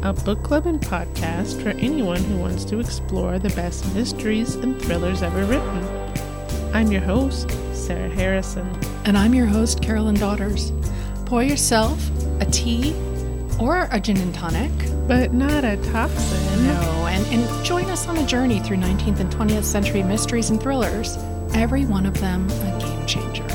a book club and podcast for anyone who wants to explore the best mysteries and thrillers ever written. I'm your host, Sarah Harrison. And I'm your host, Carolyn Daughters. Pour yourself a tea or a gin and tonic. But not a toxin. No, and join us on a journey through 19th and 20th century mysteries and thrillers, every one of them a game changer.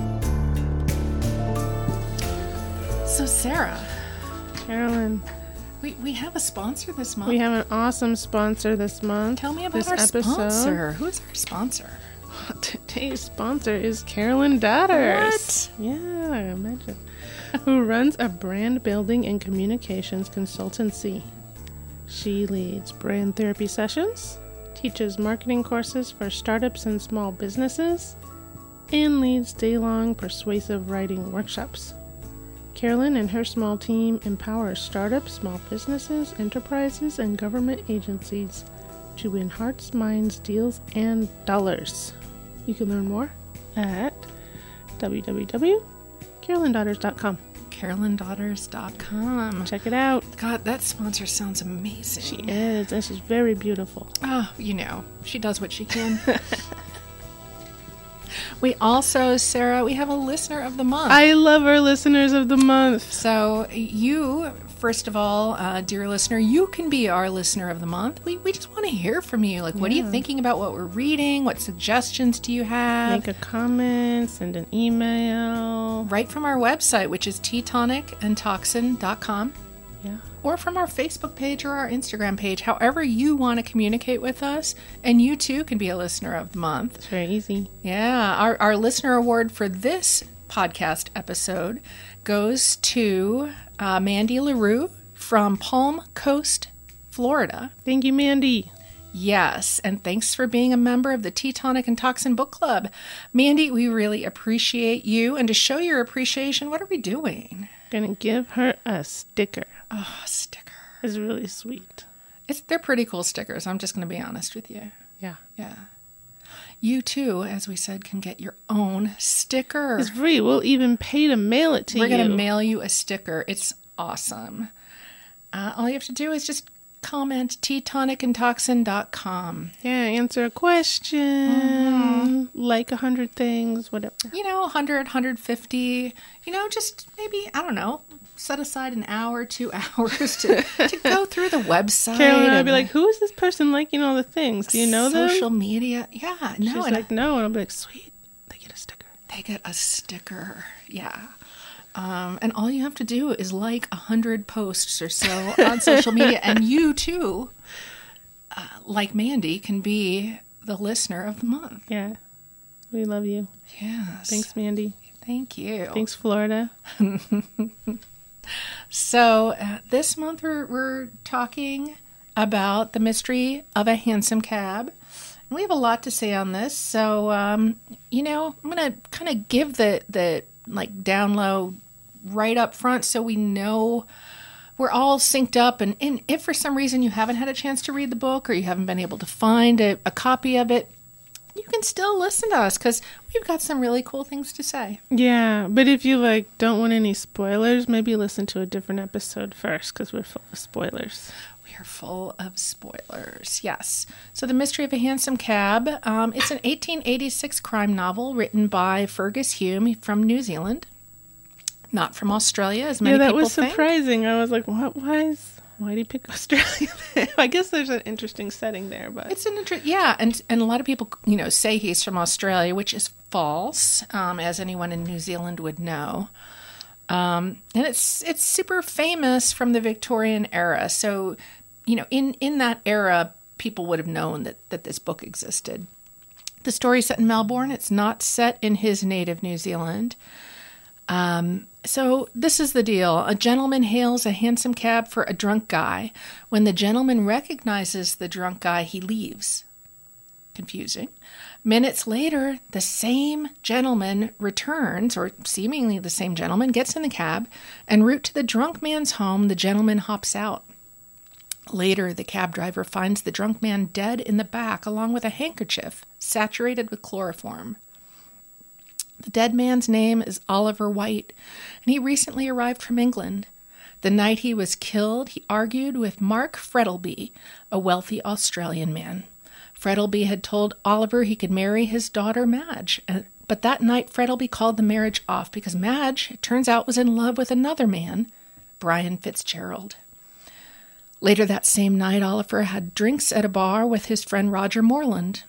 So Sarah. Carolyn. We have a sponsor this month. We have an awesome sponsor this month. Tell me about our sponsor. Who is our sponsor? Today's sponsor is Carolyn Daughters. What? Yeah, imagine. Who runs a brand building and communications consultancy. She leads brand therapy sessions, teaches marketing courses for startups and small businesses, and leads day-long persuasive writing workshops. Carolyn and her small team empower startups, small businesses, enterprises, and government agencies to win hearts, minds, deals, and dollars. You can learn more at www.carolyndaughters.com. carolyndaughters.com. Check it out. God, that sponsor sounds amazing. She is, and she's very beautiful. Oh, she does what she can. We also, Sarah, we have a listener of the month. I love our listeners of the month. So you, first of all, dear listener, you can be our listener of the month. We just want to hear from you. What are you thinking about what we're reading? What suggestions do you have? Make a comment, send an email. Right from our website, which is teatonicandtoxin.com. Yeah. Or from our Facebook page or our Instagram page, however you want to communicate with us. And you too can be a listener of the month. It's very easy. Yeah. Our listener award for this podcast episode goes to Mandy LaRue from Palm Coast, Florida. Thank you, Mandy. Yes, and thanks for being a member of the Tea Tonic and Toxin Book Club. Mandy, we really appreciate you. And to show your appreciation, what are we doing? Gonna give her a sticker. Oh, a sticker. It's really sweet. They're pretty cool stickers. I'm just going to be honest with you. Yeah. Yeah. You too, as we said, can get your own sticker. It's free. We'll even pay to mail it to you. We're going to mail you a sticker. It's awesome. All you have to do is just comment teatonicandtoxin.com. Yeah, answer a question, like 100 things, whatever. 100, 150, just maybe, I don't know, set aside an hour, 2 hours to go through the website. Carolyn and I'll be like, who is this person liking all the things? Do you know them? Social media. Yeah. No. She's like, no. And I'll be like, sweet. They get a sticker. They get a sticker. Yeah. And all you have to do is like 100 posts or so on social media. And you too, like Mandy, can be the listener of the month. Yeah. We love you. Yes. Thanks, Mandy. Thank you. Thanks, Florida. So this month we're talking about the mystery of a hansom cab. And we have a lot to say on this. So, I'm going to kind of give the down low right up front so we know we're all synced up. And if for some reason you haven't had a chance to read the book or you haven't been able to find a copy of it, you can still listen to us because we've got some really cool things to say. Yeah, but if you don't want any spoilers, maybe listen to a different episode first because we're full of spoilers. We are full of spoilers, yes. So The Mystery of a Hansom Cab, it's an 1886 crime novel written by Fergus Hume from New Zealand, not from Australia, as many people think. Yeah, that was surprising. I was like, what? Why do you pick Australia? I guess there's an interesting setting there, but it's and a lot of people, say he's from Australia, which is false, as anyone in New Zealand would know. And it's super famous from the Victorian era. So, in that era, people would have known that this book existed. The story's set in Melbourne. It's not set in his native New Zealand. So this is the deal. A gentleman hails a hansom cab for a drunk guy. When the gentleman recognizes the drunk guy, he leaves. Confusing. Minutes later, the same gentleman returns, or seemingly the same gentleman, gets in the cab. En route to the drunk man's home, the gentleman hops out. Later, the cab driver finds the drunk man dead in the back, along with a handkerchief saturated with chloroform. The dead man's name is Oliver White, and he recently arrived from England. The night he was killed, he argued with Mark Frettlby, a wealthy Australian man. Frettlby had told Oliver he could marry his daughter Madge, but that night Frettlby called the marriage off because Madge, it turns out, was in love with another man, Brian Fitzgerald. Later that same night, Oliver had drinks at a bar with his friend Roger Morland.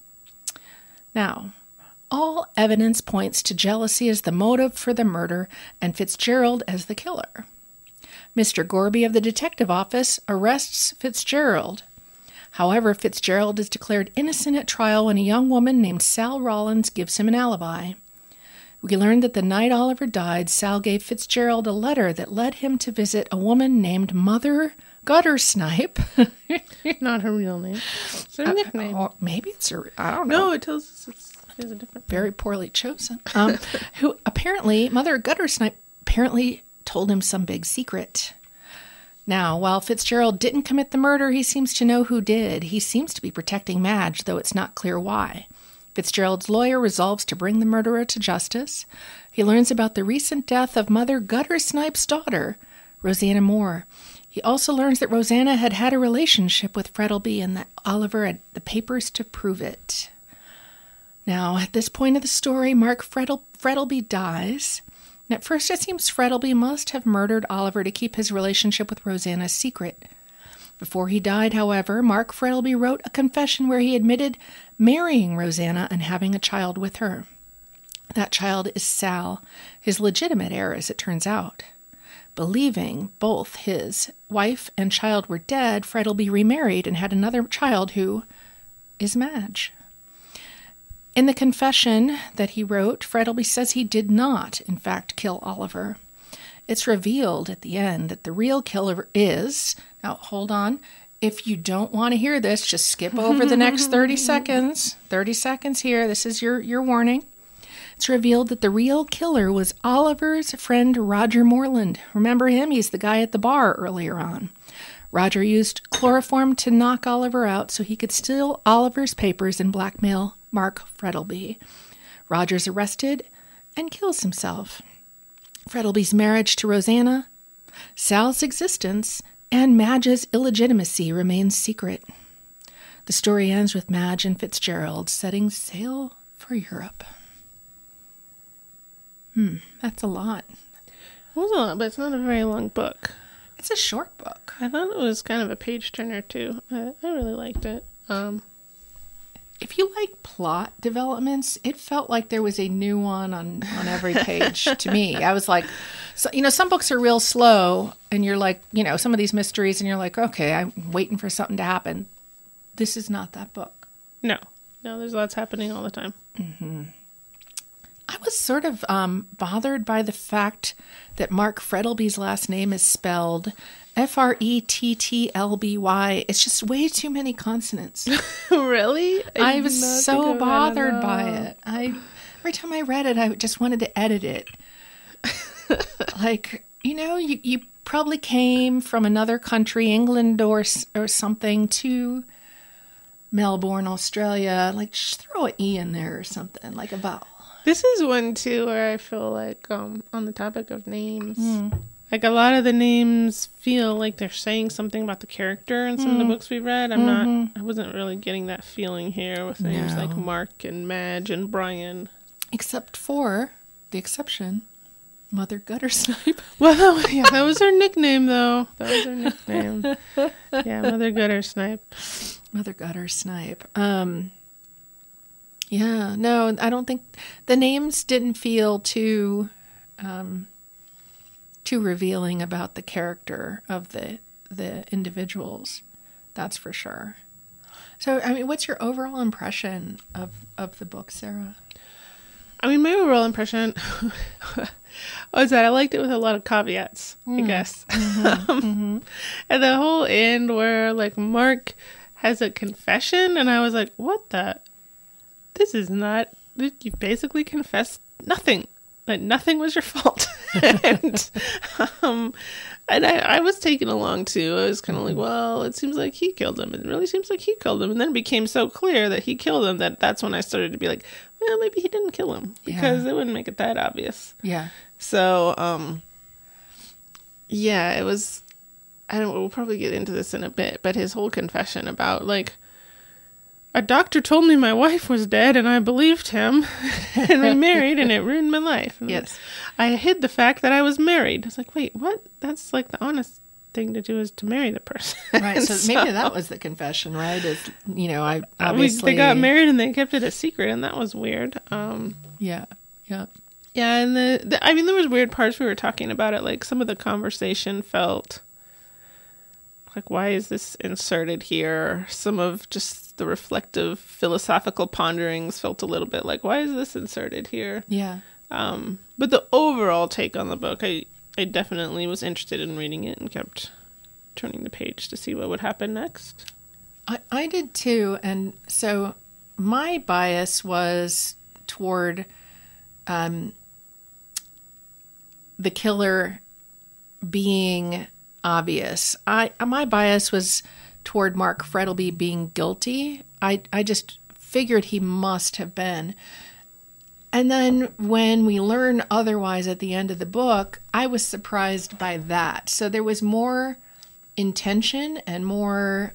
Now, all evidence points to jealousy as the motive for the murder and Fitzgerald as the killer. Mr. Gorby of the detective office arrests Fitzgerald. However, Fitzgerald is declared innocent at trial when a young woman named Sal Rollins gives him an alibi. We learned that the night Oliver died, Sal gave Fitzgerald a letter that led him to visit a woman named Mother Guttersnipe. Not her real name. It's her nickname. Maybe it's her. I don't know. No, it tells us it's a different name. Very poorly chosen. Who apparently, Mother Guttersnipe apparently told him some big secret. Now, while Fitzgerald didn't commit the murder, he seems to know who did. He seems to be protecting Madge, though it's not clear why. Fitzgerald's lawyer resolves to bring the murderer to justice. He learns about the recent death of Mother Guttersnipe's daughter, Rosanna Moore. He also learns that Rosanna had had a relationship with Frettlby and that Oliver had the papers to prove it. Now, at this point of the story, Mark Frettlby dies. And at first it seems Frettlby must have murdered Oliver to keep his relationship with Rosanna secret. Before he died, however, Mark Frettlby wrote a confession where he admitted marrying Rosanna and having a child with her. That child is Sal, his legitimate heir, as it turns out. Believing both his wife and child were dead, Frettlby remarried and had another child who is Madge. In the confession that he wrote, Frettlby says he did not, in fact, kill Oliver. It's revealed at the end that the real killer is... Now, hold on. If you don't want to hear this, just skip over the next 30 seconds. 30 seconds here. This is your warning. It's revealed that the real killer was Oliver's friend Roger Morland. Remember him? He's the guy at the bar earlier on. Roger used chloroform to knock Oliver out so he could steal Oliver's papers and blackmail Mark Frettlby. Roger's arrested and kills himself. Frettlby's marriage to Rosanna, Sal's existence, and Madge's illegitimacy remains secret. The story ends with Madge and Fitzgerald setting sail for Europe. That's a lot. It was a lot, but it's not a very long book. It's a short book. I thought it was kind of a page turner too. I really liked it. If you like plot developments, it felt like there was a new one on every page to me. I was like, so, some books are real slow and you're like, some of these mysteries and you're like, okay, I'm waiting for something to happen. This is not that book. No, there's lots happening all the time. Mm-hmm. I was sort of bothered by the fact that Mark Frettlby's last name is spelled Frettlby. It's just way too many consonants. Really? I was so bothered by it. Every time I read it, I just wanted to edit it. Like, you probably came from another country, England or something, to Melbourne, Australia. Like, just throw an E in there or something, like a vowel. This is one, too, where I feel like, on the topic of names, like a lot of the names feel like they're saying something about the character in some of the books we've read. I wasn't really getting that feeling here with names like Mark and Madge and Brian. Except for the exception, Mother Guttersnipe. Well, that was her nickname, though. That was her nickname. Yeah, Mother Guttersnipe. Mother Guttersnipe. Yeah, no, I don't think the names didn't feel too revealing about the character of the individuals. That's for sure. So, what's your overall impression of the book, Sarah? My overall impression was that I liked it with a lot of caveats, I guess. And the whole end where, like, Mark has a confession, and I was like, what the... This is not... You basically confessed nothing. Like, nothing was your fault. And I was taken along, too. I was kind of like, well, it seems like he killed him. It really seems like he killed him. And then it became so clear that he killed him that's when I started to be like, well, maybe he didn't kill him. Because it wouldn't make it that obvious. Yeah. So, Yeah, it was, we'll probably get into this in a bit, but his whole confession about, like, a doctor told me my wife was dead and I believed him and we married and it ruined my life. And Yes. I hid the fact that I was married. I was like, wait, what? That's like the honest thing to do is to marry the person. Right. So maybe that was the confession, right? Is, I obviously. They got married and they kept it a secret and that was weird. Yeah. Yeah. Yeah. And there was weird parts we were talking about it. Like some of the conversation felt like, why is this inserted here? Some of just the reflective philosophical ponderings felt a little bit like, why is this inserted here? Yeah. But the overall take on the book, I definitely was interested in reading it and kept turning the page to see what would happen next. I did too. And so my bias was toward the killer being obvious. My bias was toward Mark Frettleby being guilty. I just figured he must have been. And then when we learn otherwise at the end of the book, I was surprised by that. So there was more intention and more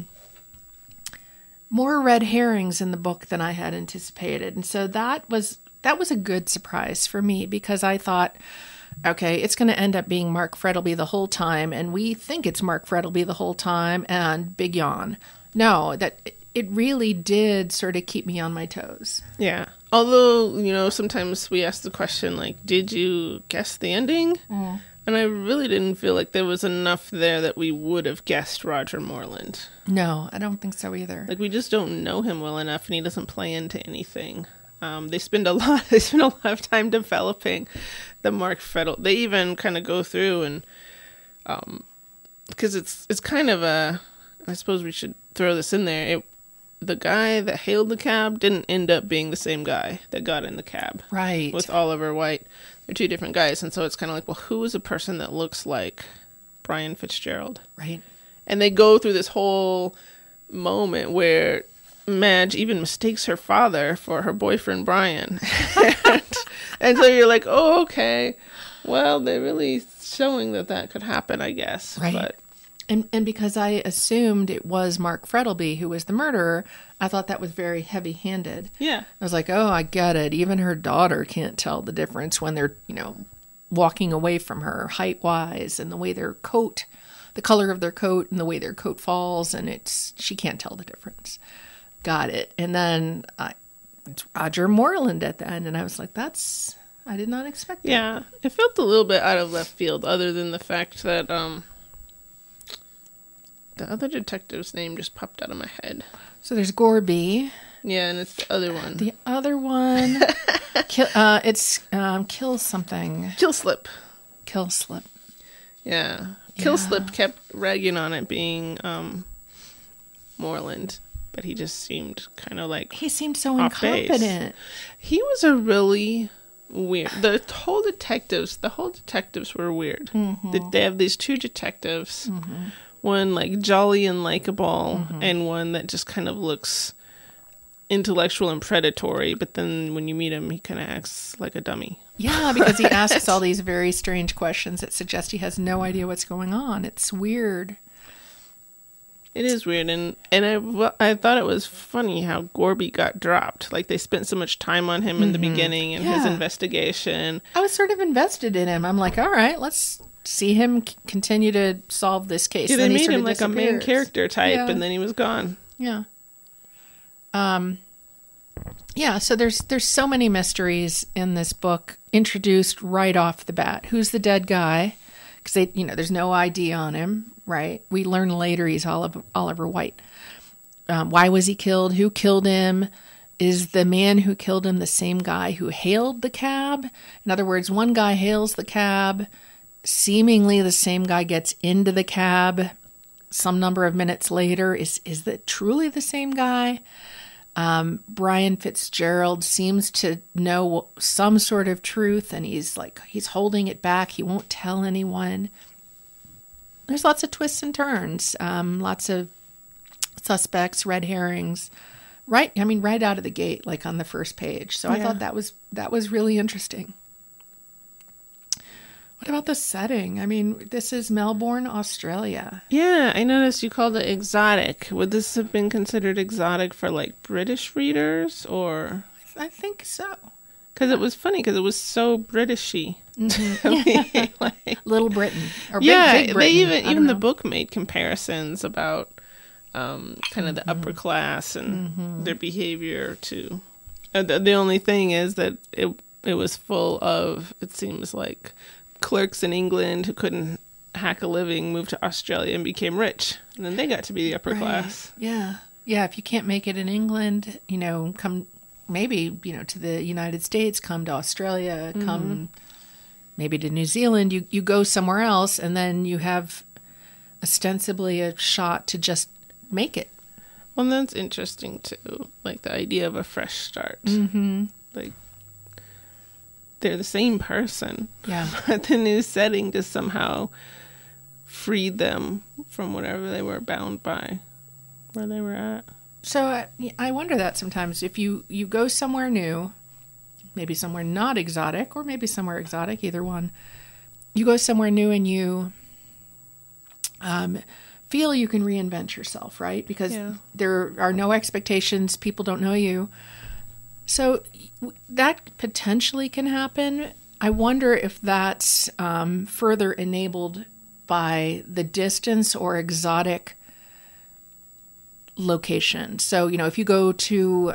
red herrings in the book than I had anticipated. And so that was a good surprise for me because I thought, okay, it's going to end up being Mark Frettleby the whole time, and we think it's Mark Frettleby the whole time, and big yawn. No, that it really did sort of keep me on my toes. Yeah. Although, sometimes we ask the question, like, did you guess the ending? Mm. And I really didn't feel like there was enough there that we would have guessed Roger Moreland. No, I don't think so either. Like, we just don't know him well enough, and he doesn't play into anything. They spend a lot of time developing the Mark Frettleby. They even kind of go through and, because it's kind of I suppose we should throw this in there. The guy that hailed the cab didn't end up being the same guy that got in the cab. Right. With Oliver White. They're two different guys. And so it's kind of like, well, who is a person that looks like Brian Fitzgerald? Right. And they go through this whole moment where Madge even mistakes her father for her boyfriend, Brian. and so you're like, oh, okay. Well, they're really showing that could happen, I guess. Right. But And because I assumed it was Mark Frettleby who was the murderer, I thought that was very heavy-handed. Yeah. I was like, oh, I get it. Even her daughter can't tell the difference when they're, walking away from her height-wise and the way their coat, the color of their coat and the way their coat falls, and she can't tell the difference. Got it. And then it's Roger Moreland at the end, and I was like, I did not expect that. Yeah. It felt a little bit out of left field, other than the fact that the other detective's name just popped out of my head. So there's Gorby. Yeah, and it's the other one. The other one, it's Kill something. Killslip. Killslip. Yeah. Killslip kept ragging on it being Moreland, but he just seemed kind of like he seemed so incompetent. Base. He was a really weird. The whole detectives were weird. Mm-hmm. They have these two detectives. Mm-hmm. One like jolly and likable, mm-hmm. and one that just kind of looks intellectual and predatory, but then when you meet him, he kind of acts like a dummy. Yeah, because he asks all these very strange questions that suggest he has no idea what's going on. It's weird. It is weird, and I thought it was funny how Gorby got dropped. Like, they spent so much time on him in the beginning and his investigation. I was sort of invested in him. I'm like, all right, let's see him continue to solve this case. Yeah, they made him like a main disappears. character type, and then he was gone. Yeah. Yeah, so there's so many mysteries in this book introduced right off the bat. Who's the dead guy? Because there's no ID on him, right? We learn later he's Oliver White. Why was he killed? Who killed him? Is the man who killed him the same guy who hailed the cab? In other words, one guy hails the cab. Seemingly the same guy gets into the cab some number of minutes later. Is that truly the same guy? Brian Fitzgerald seems to know some sort of truth, and he's holding it back. He won't tell anyone. There's lots of twists and turns, lots of suspects, red herrings, right out of the gate, like on the first page. So I thought that was really interesting. What about the setting? I mean, this is Melbourne, Australia. Yeah, I noticed you called it exotic. Would this have been considered exotic for like British readers or? I think so. Because it was funny because it was so Britishy. Like, Little Britain or yeah, Big Britain. they even the book made comparisons about kind of the upper class and their behavior to. The only thing is that it was full of, it seems like, clerks in England who couldn't hack a living moved to Australia and became rich, and then they got to be the upper class. Yeah, if you can't make it in England, come maybe to the United States, come to Australia, come maybe to New Zealand. You go somewhere else, and then you have ostensibly a shot to just make it. Well, that's interesting too, like the idea of a fresh start. Like, they're the same person. Yeah. But the new setting just somehow freed them from whatever they were bound by, where they were at. So I wonder that sometimes if you go somewhere new, maybe somewhere not exotic, or maybe somewhere exotic, either one. You go somewhere new and you feel you can reinvent yourself, right? Because there are no expectations. People don't know you. So that potentially can happen. I wonder if that's further enabled by the distance or exotic location. So, if you go to,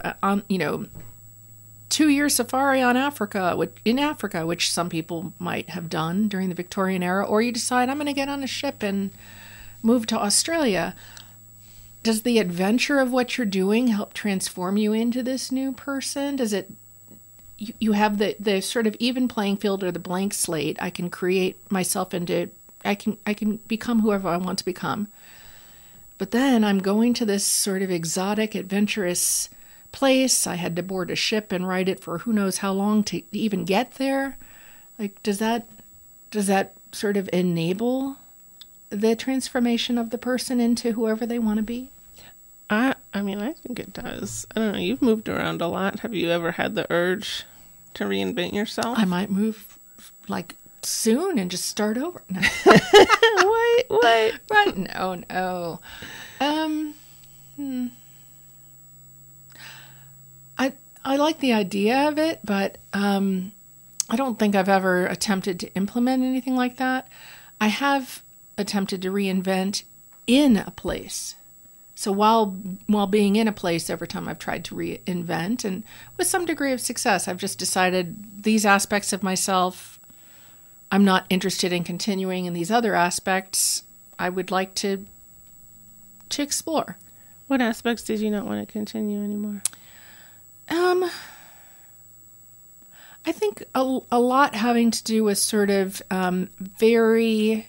2-year safari in Africa, which some people might have done during the Victorian era, or you decide, I'm going to get on a ship and move to Australia. Does the adventure of what you're doing help transform you into this new person? Does it, you have the sort of even playing field or the blank slate. I can create myself into, I can become whoever I want to become. But then I'm going to this sort of exotic, adventurous place. I had to board a ship and ride it for who knows how long to even get there. Like, does that sort of enable the transformation of the person into whoever they want to be? I mean, I think it does. I don't know. You've moved around a lot. Have you ever had the urge to reinvent yourself? I might move like soon and just start over. No. Wait. But no. I like the idea of it, but I don't think I've ever attempted to implement anything like that. I have attempted to reinvent in a place. So while being in a place, every time I've tried to reinvent, and with some degree of success, I've just decided these aspects of myself, I'm not interested in continuing, and these other aspects I would like to explore. What aspects did you not want to continue anymore? I think a lot having to do with sort of very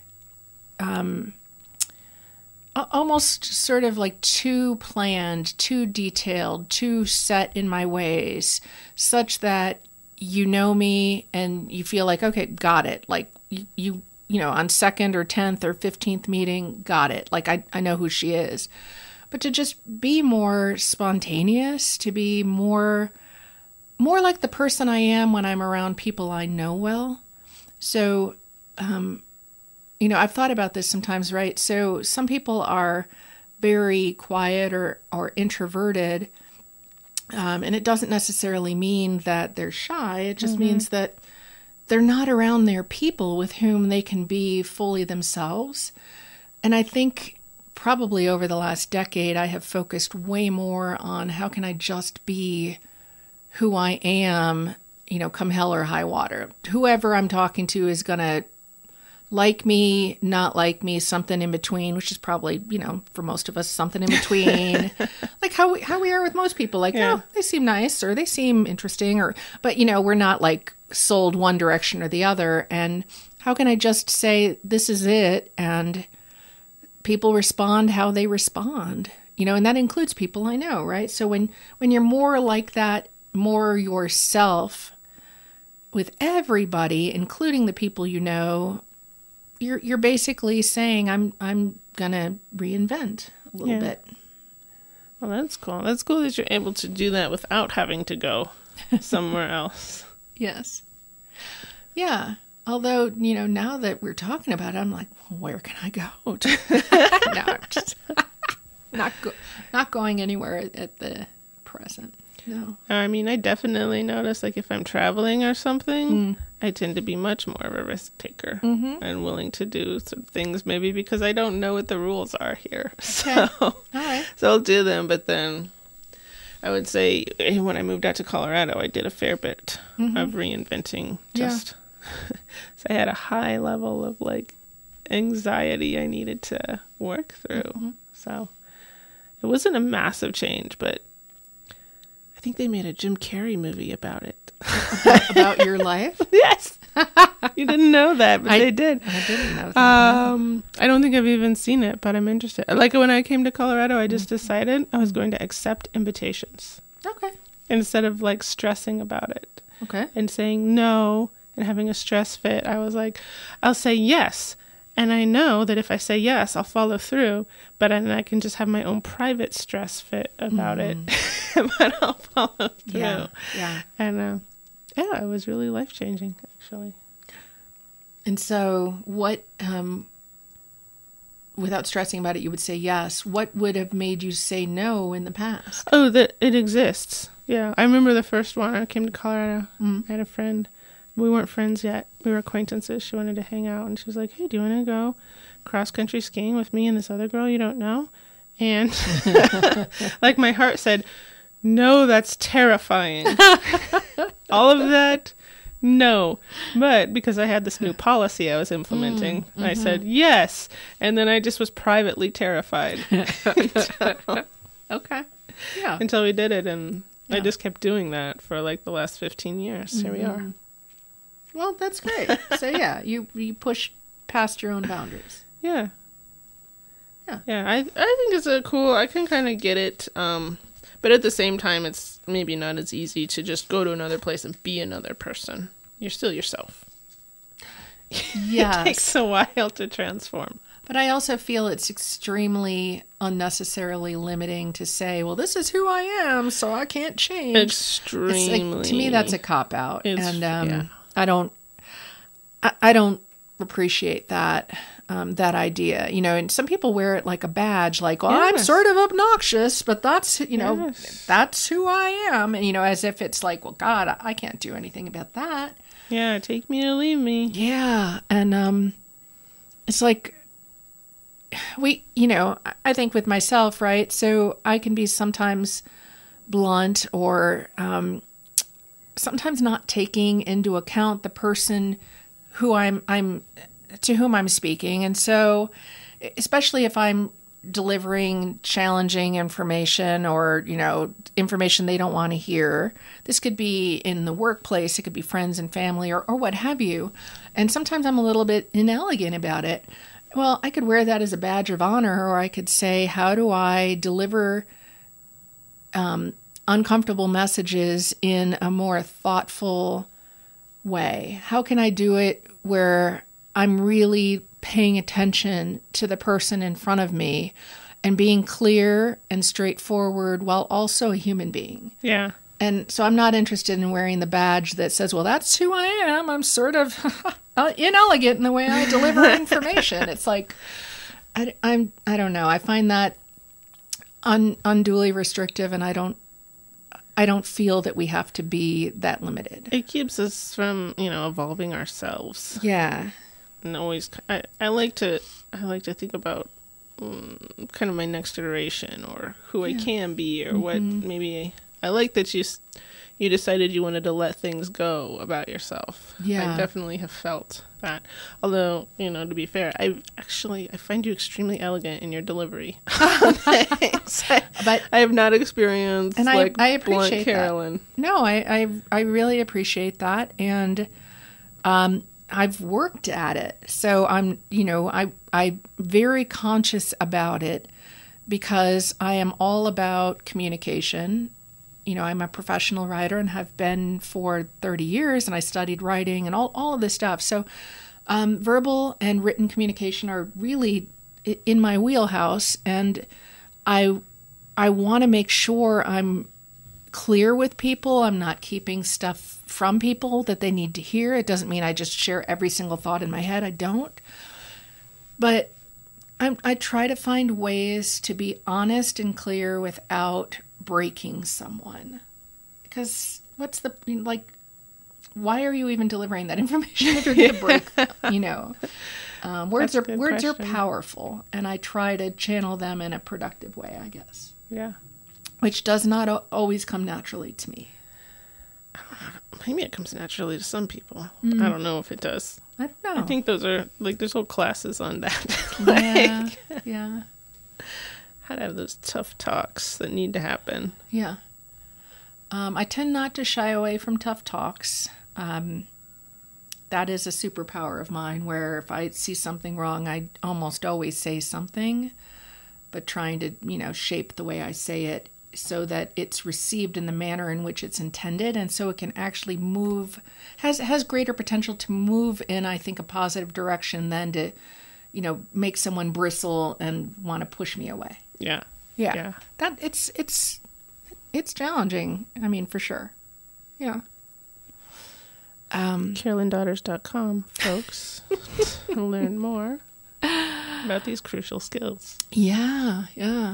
almost sort of like too planned, too detailed, too set in my ways, such that you know me and you feel like, okay, got it. Like you on 2nd or 10th or 15th meeting, got it. Like I know who she is. But to just be more spontaneous, to be more like the person I am when I'm around people I know well. So, I've thought about this sometimes, right? So some people are very quiet or introverted, and it doesn't necessarily mean that they're shy. It just means that they're not around their people with whom they can be fully themselves. And I think probably over the last decade, I have focused way more on how can I just be who I am, come hell or high water. Whoever I'm talking to is going to like me, not like me, something in between, which is probably, for most of us, something in between. Like how we are with most people. Like, oh, they seem nice or they seem interesting, but we're not like sold one direction or the other. And how can I just say, this is it? And people respond how they respond, and that includes people I know, right? So when you're more like that, more yourself with everybody, including the people you know, you're basically saying, I'm gonna reinvent a little bit. Well, that's cool. That's cool that you're able to do that without having to go somewhere else. Yes. Yeah. Although, now that we're talking about it, I'm like, well, where can I go? No, I'm just not going anywhere at the present. No. I mean, I definitely notice, like, if I'm traveling or something, I tend to be much more of a risk taker and willing to do some things, maybe because I don't know what the rules are here. Okay. All right. So I'll do them, but then I would say when I moved out to Colorado, I did a fair bit of reinventing just... So I had a high level of, like, anxiety I needed to work through. So it wasn't a massive change, but I think they made a Jim Carrey movie about it. About your life? Yes. You didn't know that, but they did. I didn't know that. I don't think I've even seen it, but I'm interested. Like, when I came to Colorado, I just decided I was going to accept invitations. Okay. Instead of, like, stressing about it. Okay. And saying no and having a stress fit. I was like, I'll say yes. And I know that if I say yes, I'll follow through, but then I can just have my own private stress fit about it, but I'll follow through. Yeah. And it was really life-changing, actually. And so what, without stressing about it, you would say yes. What would have made you say no in the past? Oh, that it exists. Yeah. I remember the first one. I came to Colorado. I had a friend. We weren't friends yet. We were acquaintances. She wanted to hang out, and she was like, hey, do you want to go cross-country skiing with me and this other girl you don't know? And like, my heart said, no, that's terrifying. All of that, no. But because I had this new policy I was implementing, I said yes. And then I just was privately terrified. Okay. Yeah. Until we did it, and I just kept doing that for, like, the last 15 years. Here we are. Well, that's great. So, yeah, you push past your own boundaries. Yeah. Yeah. Yeah, I think it's a cool, I can kind of get it, but at the same time, it's maybe not as easy to just go to another place and be another person. You're still yourself. Yes. It takes a while to transform. But I also feel it's extremely unnecessarily limiting to say, well, this is who I am, so I can't change. Extremely. To me, that's a cop-out. And yeah. I don't appreciate that idea, and some people wear it like a badge, like, well, I'm sort of obnoxious, but that's, that's who I am. And, as if it's like, well, God, I can't do anything about that. Yeah. Take me or leave me. Yeah. And, it's like, I think with myself, right? So I can be sometimes blunt or, sometimes not taking into account the person who I'm to whom I'm speaking. And so, especially if I'm delivering challenging information or, information they don't want to hear, this could be in the workplace, it could be friends and family or what have you. And sometimes I'm a little bit inelegant about it. Well, I could wear that as a badge of honor, or I could say, how do I deliver uncomfortable messages in a more thoughtful way? How can I do it where I'm really paying attention to the person in front of me and being clear and straightforward while also a human being? Yeah. And so I'm not interested in wearing the badge that says, well, that's who I am. I'm sort of inelegant in the way I deliver information. It's like, I don't know. I find that unduly restrictive, and I don't feel that we have to be that limited. It keeps us from, evolving ourselves. Yeah. And always, I like to think about kind of my next iteration or who I can be or what maybe I like that you decided you wanted to let things go about yourself. Yeah. I definitely have felt that. Although, to be fair, I find you extremely elegant in your delivery. But I have not experienced and like I appreciate blunt Carolyn. That. No, I really appreciate that, and I've worked at it. So I'm very conscious about it because I am all about communication. I'm a professional writer and have been for 30 years, and I studied writing and all of this stuff. So verbal and written communication are really in my wheelhouse, and I want to make sure I'm clear with people. I'm not keeping stuff from people that they need to hear. It doesn't mean I just share every single thought in my head. I don't. But I try to find ways to be honest and clear without breaking someone. Because what's the, like, why are you even delivering that information if you're going to break them, you know? Words are powerful, and I try to channel them in a productive way, I guess. Yeah. Which does not always come naturally to me. Maybe it comes naturally to some people. I don't know if it does. I don't know. I think those are, like, there's whole classes on that. Yeah, yeah. How to have those tough talks that need to happen. Yeah. I tend not to shy away from tough talks. That is a superpower of mine, where if I see something wrong, I almost always say something, but trying to, shape the way I say it so that it's received in the manner in which it's intended, and so it can actually move, has greater potential to move in, I think, a positive direction than to, make someone bristle and want to push me away. Yeah. Yeah. That it's challenging. I mean, for sure. Yeah. CarolynDaughters.com, folks, to learn more about these crucial skills. Yeah.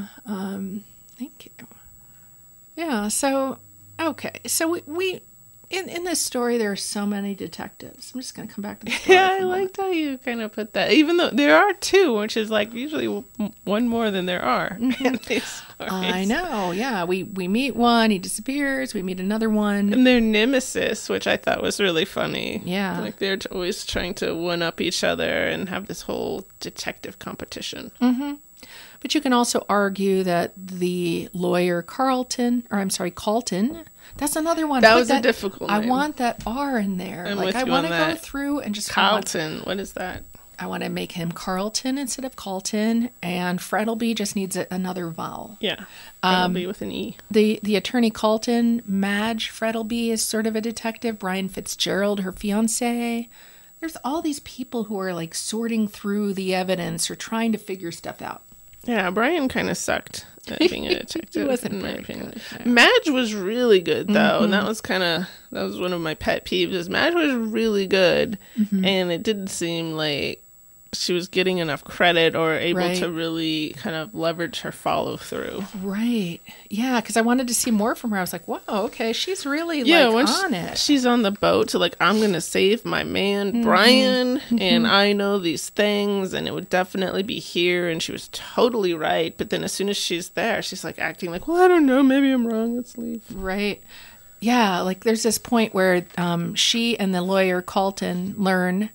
Thank you. Yeah. So, okay. So we in this story, there are so many detectives. I'm just going to come back to the story. Yeah, I liked how you kind of put that. Even though there are two, which is like usually one more than there are in these stories. I know. Yeah, we meet one, he disappears. We meet another one, and they're nemesis, which I thought was really funny. Yeah, like they're always trying to one up each other and have this whole detective competition. Mm-hmm. But you can also argue that the lawyer Carlton, that's another one. That was a difficult name. I want that R in there. I want to go through and just... Carlton, what is that? I want to make him Carlton instead of Carlton, and Frettleby just needs another vowel. Yeah, Frettleby with an E. The attorney Carlton, Madge Frettleby, is sort of a detective. Brian Fitzgerald, her fiancé. There's all these people who are like sorting through the evidence or trying to figure stuff out. Yeah, Brian kind of sucked at being a detective. He wasn't in my very opinion. good. Yeah. Madge was really good though, and that was one of my pet peeves. Is Madge was really good, and it didn't seem like she was getting enough credit or able to really kind of leverage her follow through. Right. Yeah, because I wanted to see more from her. I was like, wow, okay, she's really on it. She's on the boat to like, I'm going to save my man, Brian, and I know these things, and it would definitely be here, and she was totally right. But then as soon as she's there, she's like acting like, well, I don't know, maybe I'm wrong, let's leave. Right. Yeah, like there's this point where she and the lawyer Carlton learn...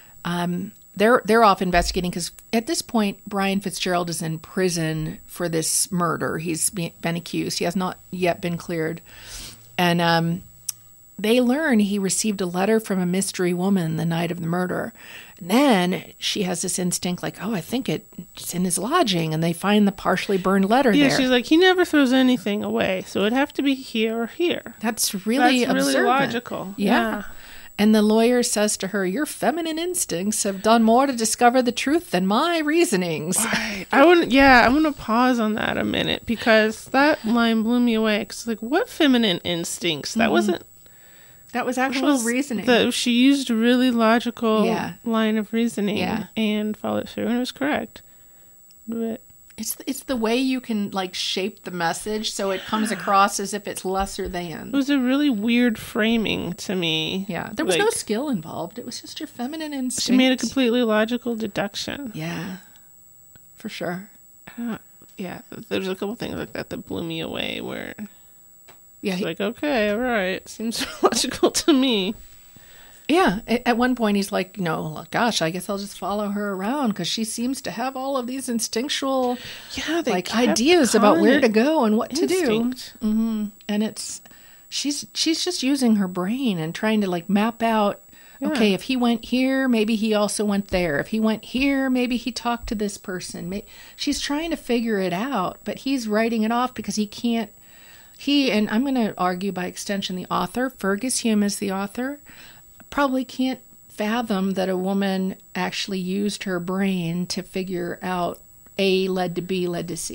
They're off investigating because at this point, Brian Fitzgerald is in prison for this murder. He's been accused. He has not yet been cleared. And they learn he received a letter from a mystery woman the night of the murder. And then she has this instinct like, oh, I think it's in his lodging. And they find the partially burned letter there. Yeah, she's like, he never throws anything away. So it'd have to be here or here. That's really logical. Yeah. And the lawyer says to her, your feminine instincts have done more to discover the truth than my reasonings. Right. I'm going to pause on that a minute because that line blew me away. Because, like, what feminine instincts? That wasn't... That was actual reasoning. She used a really logical line of reasoning and followed through, and it was correct. But... It's the way you can like shape the message so it comes across as if it's lesser than. It was a really weird framing to me. Yeah, there was no skill involved. It was just your feminine instinct. She made a completely logical deduction. Yeah, for sure. Yeah, there's a couple things like that blew me away where she's like, okay, all right, seems logical to me. Yeah, at one point he's like, no, gosh, I guess I'll just follow her around because she seems to have all of these instinctual ideas about where to go and what to do. Mm-hmm. And she's just using her brain and trying to like map out, okay, if he went here, maybe he also went there. If he went here, maybe he talked to this person. She's trying to figure it out, but he's writing it off because he can't. And I'm going to argue by extension, the author, Fergus Hume is the author, probably can't fathom that a woman actually used her brain to figure out A led to B led to C.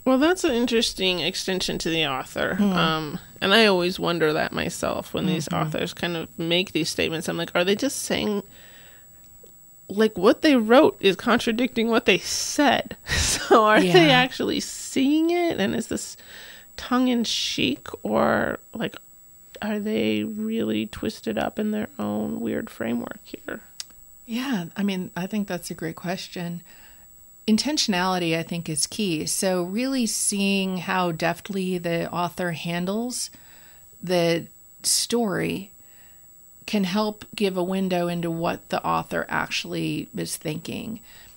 Well, that's an interesting extension to the author. And I always wonder that myself when these authors kind of make these statements. I'm like, are they just saying, like, what they wrote is contradicting what they said? So are they actually seeing it? And is this tongue-in-cheek? Or, like, are they really twisted up in their own weird framework here? Yeah, I mean, I think that's a great question. Intentionality, I think, is key. So really seeing how deftly the author handles the story can help give a window into what the author actually is thinking.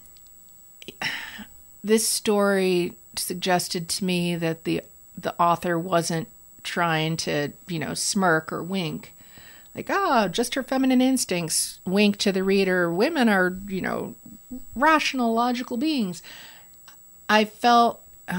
This story suggested to me that the author wasn't trying to, smirk or wink. Like, just her feminine instincts wink to the reader. Women are, rational, logical beings. I felt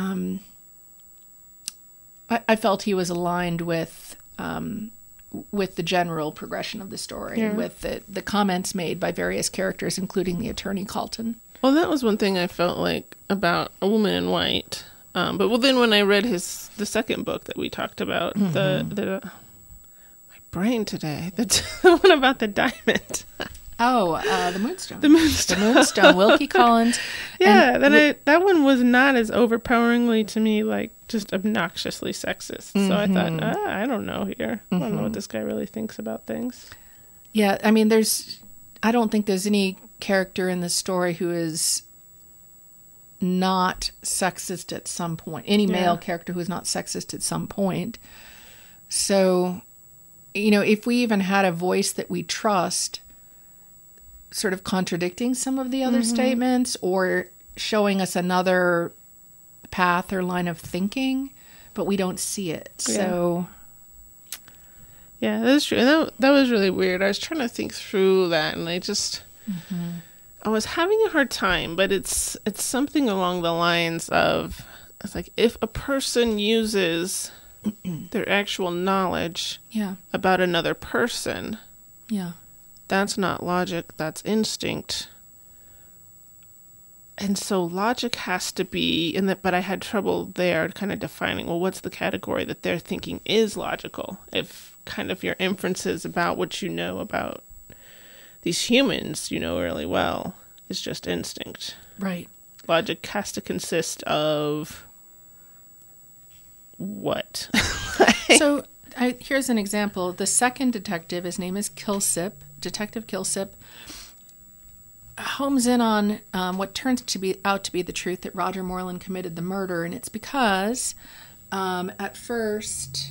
I felt he was aligned with the general progression of the story and with the comments made by various characters, including the attorney Carlton. Well, that was one thing I felt like about A Woman in White. But then when I read the second book that we talked about, the my brain today, the one about the diamond. The Moonstone. The Moonstone. The Moonstone, Wilkie Collins. Yeah, that one was not as overpoweringly to me, like, just obnoxiously sexist. So I thought, I don't know here. I don't know what this guy really thinks about things. Yeah, I mean, I don't think there's any character in the story who is not sexist at some point. Any male character who is not sexist at some point. So, if we even had a voice that we trust, sort of contradicting some of the other statements or showing us another path or line of thinking, but we don't see it. So yeah, that's true. And that was really weird. I was trying to think through that, and I just I was having a hard time, but it's something along the lines of, it's like, if a person uses their actual knowledge about another person, that's not logic, that's instinct. And so logic has to be, but I had trouble there kind of defining, well, what's the category that they're thinking is logical? If kind of your inferences about what you know about these humans, really well, is just instinct. Right. Logic has to consist of what? So here's an example. The second detective, his name is Kilsip, Detective Kilsip, homes in on what turns out to be the truth, that Roger Moreland committed the murder, and it's because at first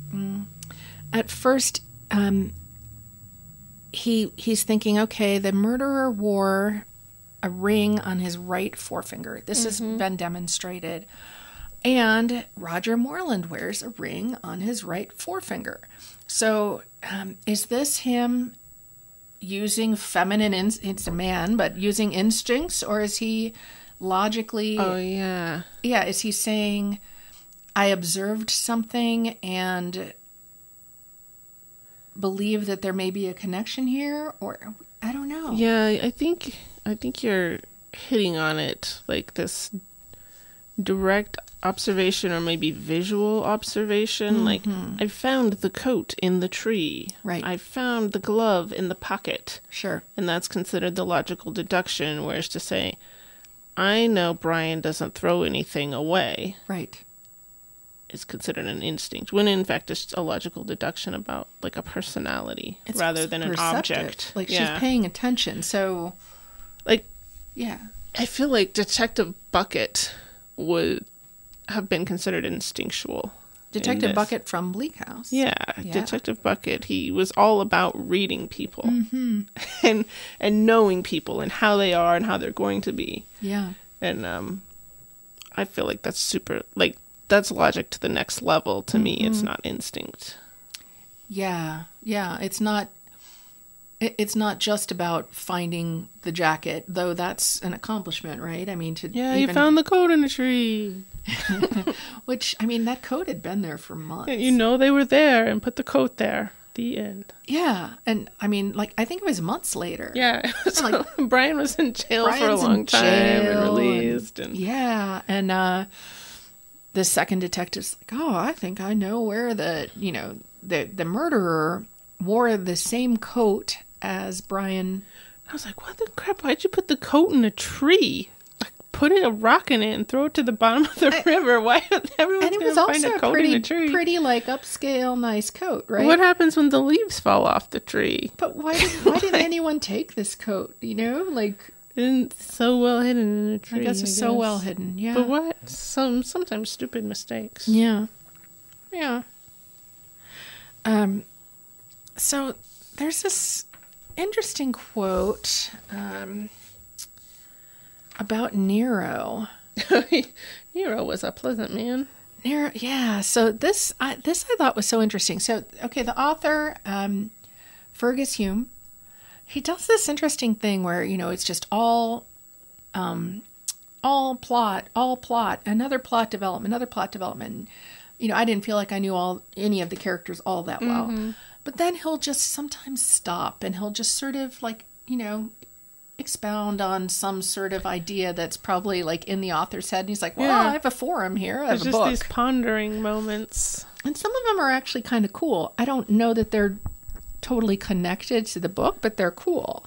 he's thinking, okay, the murderer wore a ring on his right forefinger. This has been demonstrated. And Roger Moreland wears a ring on his right forefinger. So is this him using feminine, it's a man, but using instincts, or is he logically... Oh, yeah. Yeah, is he saying, I observed something and believe that there may be a connection here, or I don't know. Yeah, I think you're hitting on it, like this direct observation or maybe visual observation. Like, I found the coat in the tree. Right. I found the glove in the pocket. Sure. And that's considered the logical deduction, whereas to say, I know Brian doesn't throw anything away. Right. Is considered an instinct, when in fact it's a logical deduction about, like, a personality rather than an object. Like, she's paying attention, so... Like, yeah. I feel like Detective Bucket would have been considered instinctual. Detective Bucket from Bleak House. Yeah, Detective Bucket, he was all about reading people and knowing people and how they are and how they're going to be. Yeah. And I feel like that's super, like, that's logic to the next level. To me, it's not instinct. Yeah. It's not just about finding the jacket, though that's an accomplishment, right? I mean, he found the coat in the tree. Which, I mean, that coat had been there for months. They were there and put the coat there. The end. Yeah. And, I mean, like, I think it was months later. Yeah. So Brian was in jail for a long time and released. Yeah. And, the second detective's like, oh, I think I know where the murderer wore the same coat as Brian. I was like, what the crap? Why'd you put the coat in a tree? Like, put a rock in it and throw it to the bottom of the river. Why? Everyone's And it was gonna find also a coat in a tree. pretty like upscale, nice coat, right? What happens when the leaves fall off the tree? But why didn't anyone take this coat? Like. It's so well hidden in a tree. I guess it's so well hidden, yeah. But what? Sometimes stupid mistakes. Yeah. Yeah. So there's this interesting quote about Nero. Nero was a pleasant man. Nero, yeah. So this I thought was so interesting. So, okay, the author, Fergus Hume, he does this interesting thing where, it's just all plot, another plot development. I didn't feel like I knew any of the characters all that well. But then he'll just sometimes stop and he'll just sort of like, expound on some sort of idea that's probably like in the author's head. And he's like, well, I have a forum here. I have a book. There's just these pondering moments. And some of them are actually kind of cool. I don't know that they're totally connected to the book, but they're cool.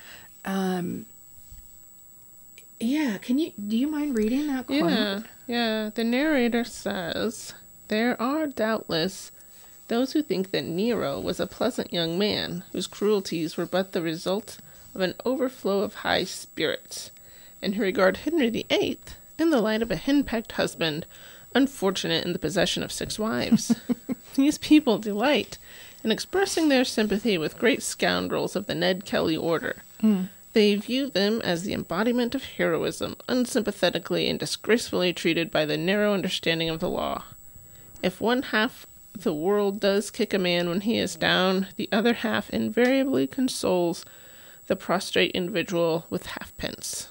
Yeah, do you mind reading that quote? Yeah. The narrator says, there are doubtless those who think that Nero was a pleasant young man whose cruelties were but the result of an overflow of high spirits, and who regard Henry VIII in the light of a henpecked husband, unfortunate in the possession of 6 wives. These people delight in expressing their sympathy with great scoundrels of the Ned Kelly order. They view them as the embodiment of heroism, unsympathetically and disgracefully treated by the narrow understanding of the law. If one half the world does kick a man when he is down, the other half invariably consoles the prostrate individual with halfpence.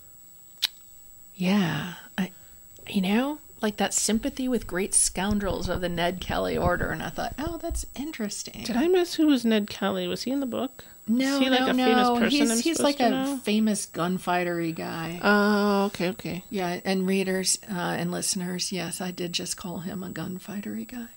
Yeah. Like that sympathy with great scoundrels of the Ned Kelly order. And I thought, oh, that's interesting. Did I miss who was Ned Kelly? Was he in the book? No, Is he like a famous person? He's like a famous gunfightery guy. Oh, okay. Yeah, and readers and listeners, yes, I did just call him a gunfightery guy.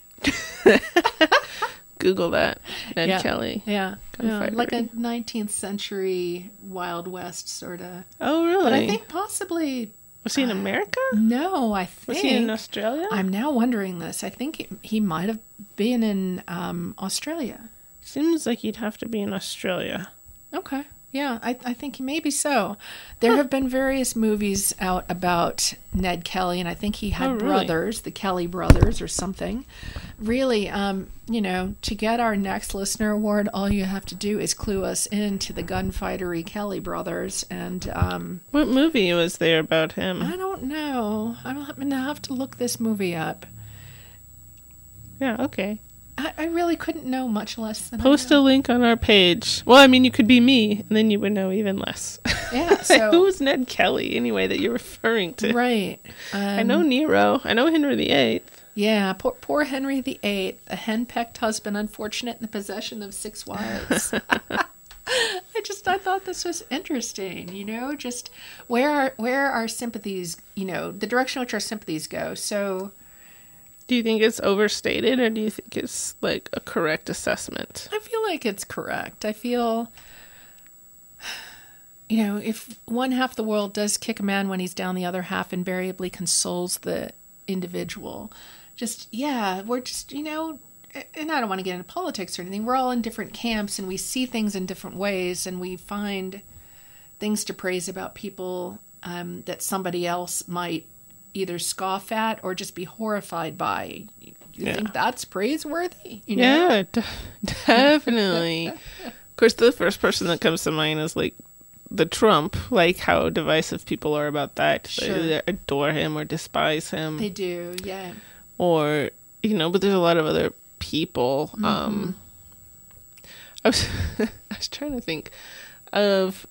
Google that. Ned Kelly. Yeah. Like a 19th century Wild West sort of. Oh, really? But I think possibly... Was he in America? No, I think... Was he in Australia? I'm now wondering this. I think he might have been in Australia. Seems like he'd have to be in Australia. Okay. Yeah, I think maybe so. There have been various movies out about Ned Kelly, and I think he had brothers, the Kelly brothers or something. Really, to get our next listener award, all you have to do is clue us into the gunfightery Kelly brothers. And what movie was there about him? I don't know. I'm going to have to look this movie up. Yeah, okay. I really couldn't know much less than Post a link on our page. Well, I mean, you could be me, and then you would know even less. Yeah, so... Who's Ned Kelly, anyway, that you're referring to? Right. I know Nero. I know Henry VIII. Yeah, poor Henry VIII, a henpecked husband, unfortunate in the possession of 6 wives. I thought this was interesting, just where our sympathies, the direction in which our sympathies go. So... Do you think it's overstated, or do you think it's like a correct assessment? I feel like it's correct. I feel, if one half the world does kick a man when he's down, the other half invariably consoles the individual. We're just, and I don't want to get into politics or anything. We're all in different camps, and we see things in different ways, and we find things to praise about people that somebody else might either scoff at or just be horrified by. You think that's praiseworthy? Yeah, definitely. Of course, the first person that comes to mind is like the Trump, like how divisive people are about that. Sure. They either adore him or despise him. They do, yeah. Or, but there's a lot of other people. Mm-hmm. I was trying to think of...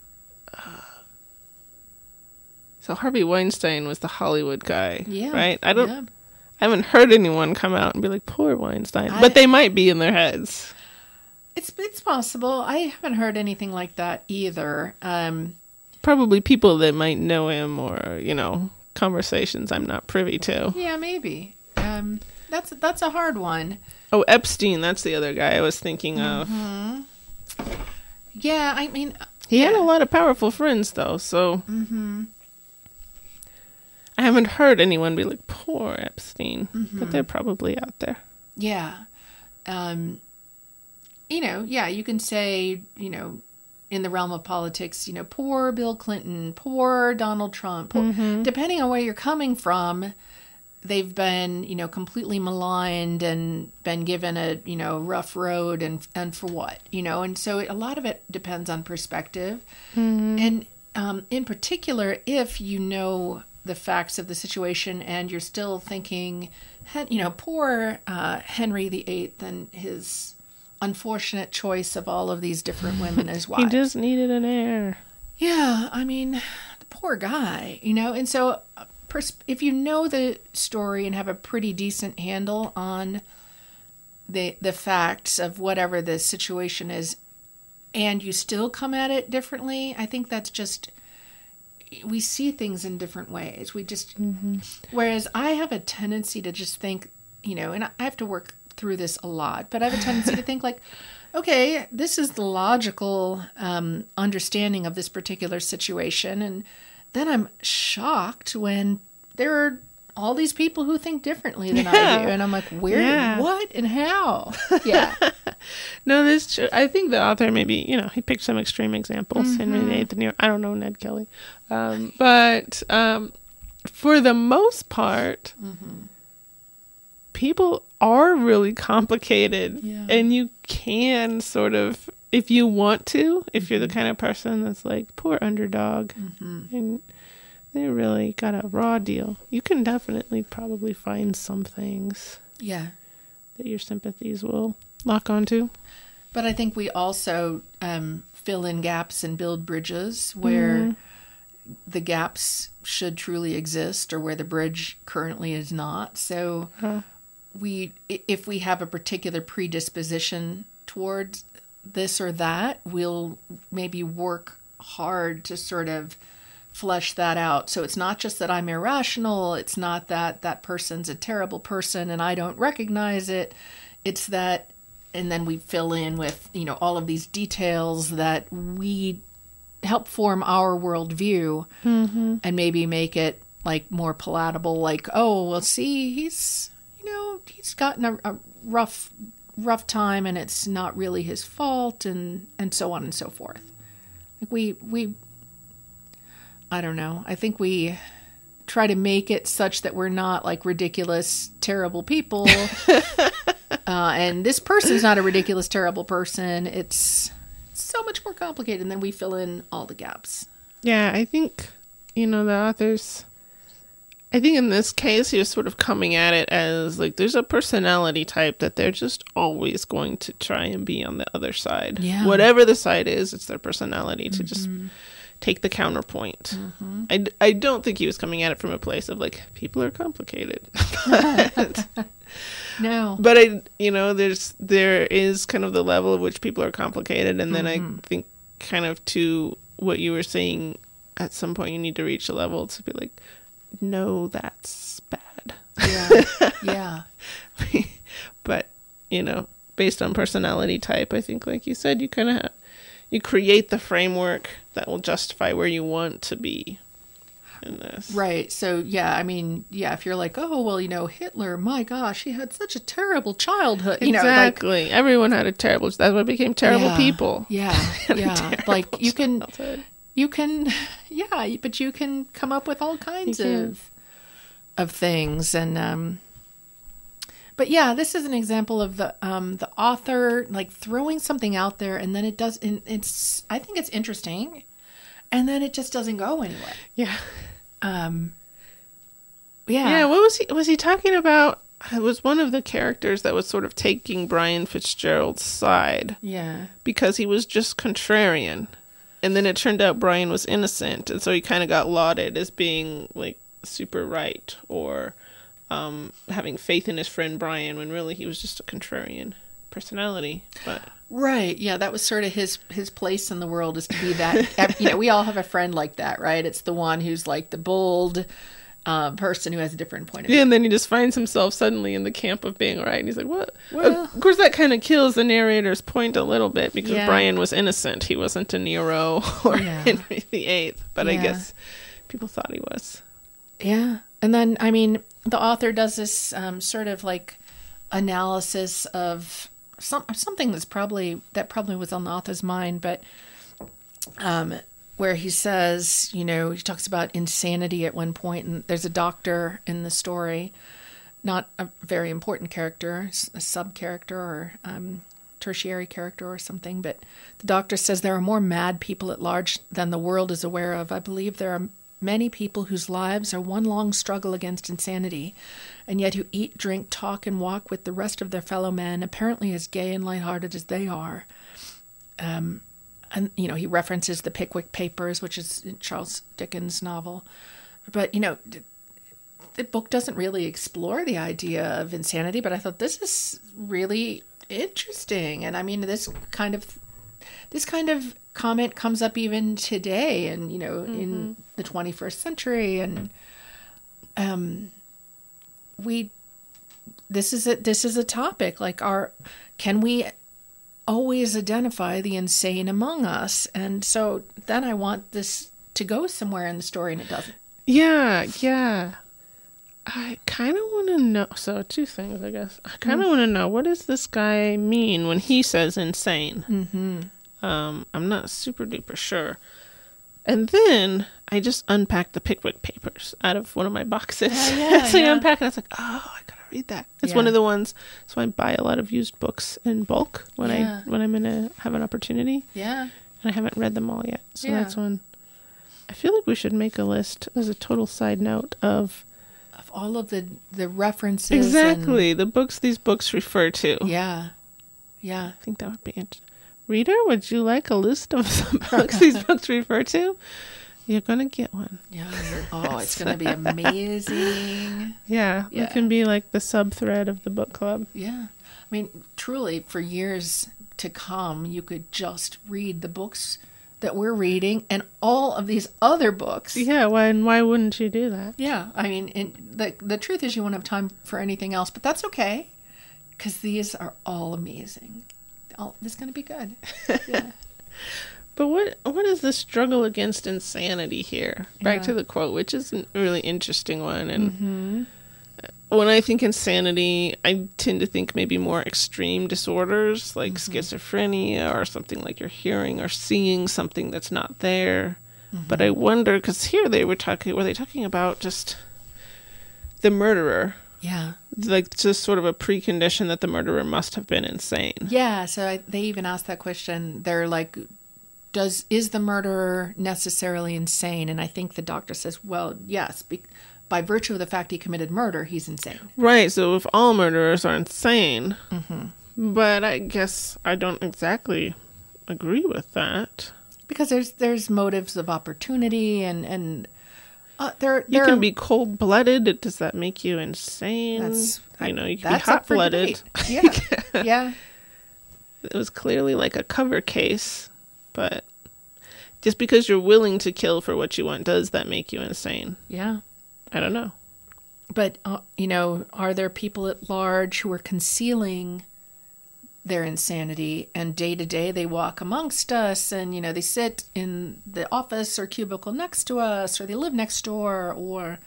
So Harvey Weinstein was the Hollywood guy, right? I haven't heard anyone come out and be like, poor Weinstein. But they might be in their heads. It's possible. I haven't heard anything like that either. Probably people that might know him or, conversations I'm not privy to. Yeah, maybe. That's a hard one. Oh, Epstein, that's the other guy I was thinking of. Yeah, I mean... He had a lot of powerful friends, though, so... I haven't heard anyone be like, poor Epstein, but they're probably out there. Yeah. You can say, in the realm of politics, poor Bill Clinton, poor Donald Trump, depending on where you're coming from, they've been, completely maligned and been given a, rough road and for what, and so a lot of it depends on perspective. And in particular, if you know the facts of the situation and you're still thinking, poor Henry VIII and his unfortunate choice of all of these different women as wives. He just needed an heir. Yeah, I mean, the poor guy, and so if you know the story and have a pretty decent handle on the facts of whatever the situation is, and you still come at it differently, I think that's just, we see things in different ways. We just, whereas I have a tendency to just think, and I have to work through this a lot, but I have a tendency to think like, okay, this is the logical understanding of this particular situation. And then I'm shocked when there are all these people who think differently than I do. And I'm like, where, what, and how? Yeah. No, this. I think the author maybe, he picked some extreme examples. Henry VIII, I don't know, Ned Kelly. But for the most part, people are really complicated. Yeah. And you can sort of, if you want to, if you're the kind of person that's like, poor underdog, and they really got a raw deal, you can definitely probably find some things that your sympathies will lock onto. But I think we also fill in gaps and build bridges where the gaps should truly exist or where the bridge currently is not. So if we have a particular predisposition towards this or that, we'll maybe work hard to sort of flesh that out. So it's not just that I'm irrational. It's not that that person's a terrible person and I don't recognize it. It's that, and then we fill in with, all of these details that we help form our worldview and maybe make it like more palatable. Like, oh, well, see, he's gotten a rough time and it's not really his fault and so on and so forth. Like we I don't know. I think we try to make it such that we're not like ridiculous, terrible people. And this person's not a ridiculous, terrible person. It's so much more complicated. And then we fill in all the gaps. Yeah, I think, the authors, I think in this case, he was sort of coming at it as like, there's a personality type that they're just always going to try and be on the other side. Yeah. Whatever the side is, it's their personality to just take the counterpoint. I don't think he was coming at it from a place of like, people are complicated. No. But there is kind of the level of which people are complicated. And then I think kind of to what you were saying, at some point you need to reach a level to be like, no, that's bad. Yeah. But, based on personality type, I think, like you said, you kind of you create the framework that will justify where you want to be in this. Right. So, if you're like, oh, well, Hitler, my gosh, he had such a terrible childhood. Exactly. Everyone had a terrible, that's what became terrible people. Yeah. Yeah. Like you can, but you can come up with all kinds of things. And, but yeah, this is an example of the author like throwing something out there, and then I think it's interesting, and then it just doesn't go anywhere. Yeah. Yeah. What was he talking about? It was one of the characters that was sort of taking Brian Fitzgerald's side. Yeah. Because he was just contrarian, and then it turned out Brian was innocent, and so he kind of got lauded as being like super right or having faith in his friend Brian, when really he was just a contrarian personality. But right, yeah, that was sort of his place in the world, is to be that. We all have a friend like that, right? It's the one who's like the bold, person who has a different point of view. Yeah, and then he just finds himself suddenly in the camp of being right. And he's like, what? Well- Of course, that kind of kills the narrator's point a little bit because Yeah. Brian was innocent. He wasn't a Nero or Yeah. Henry VIII, but I Yeah. guess people thought he was. Yeah. And then, I mean, the author does this sort of like analysis of something that probably was on the author's mind, but where he says, he talks about insanity at one point, and there's a doctor in the story, not a very important character, a sub-character or tertiary character or something, but the doctor says there are more mad people at large than the world is aware of. I believe there are many people whose lives are one long struggle against insanity, and yet who eat, drink, talk, and walk with the rest of their fellow men, apparently as gay and lighthearted as they are. And, he references the Pickwick Papers, which is Charles Dickens' novel. But, the book doesn't really explore the idea of insanity, but I thought this is really interesting. And I mean, this kind of comment comes up even today and, in the 21st century. And this is a topic, like can we always identify the insane among us? And so then I want this to go somewhere in the story, and it doesn't. Yeah. I kind of want to know. So, two things, I guess. I kind of want to know, what does this guy mean when he says insane? Mm-hmm. I'm not super duper sure. And then I just unpacked the Pickwick Papers out of one of my boxes. So I unpacked it, and I was like, oh, I gotta read that. It's one of the ones. So I buy a lot of used books in bulk when I'm gonna have an opportunity. Yeah. And I haven't read them all yet. So that's one. I feel like we should make a list as a total side note of all of the references. Exactly. The books these books refer to. Yeah. I think that would be interesting. Reader, would you like a list of some books these books refer to? You're going to get one. Yeah. Oh, it's going to be amazing. Yeah. It can be like the sub-thread of the book club. Yeah. I mean, truly, for years to come, you could just read the books that we're reading and all of these other books. Yeah, why wouldn't you do that? Yeah. I mean, the truth is you won't have time for anything else, but that's okay because these are all amazing. This is going to be good. Yeah. But what is the struggle against insanity here? Back to the quote, which is a really interesting one. And when I think insanity, I tend to think maybe more extreme disorders like schizophrenia or something like you're hearing or seeing something that's not there. But I wonder, because here were they talking about just the murderer? Yeah. Like just sort of a precondition that the murderer must have been insane. Yeah. So they even asked that question. They're like, is the murderer necessarily insane? And I think the doctor says, well, yes, by virtue of the fact he committed murder, he's insane. Right. So if all murderers are insane, but I guess I don't exactly agree with that. Because there's motives of opportunity and you can be cold-blooded. Does that make you insane? You can be hot-blooded. Yeah. It was clearly like a cover case, but just because you're willing to kill for what you want, does that make you insane? Yeah. I don't know. But, are there people at large who are concealing their insanity, and day to day they walk amongst us, and they sit in the office or cubicle next to us, or they live next door, or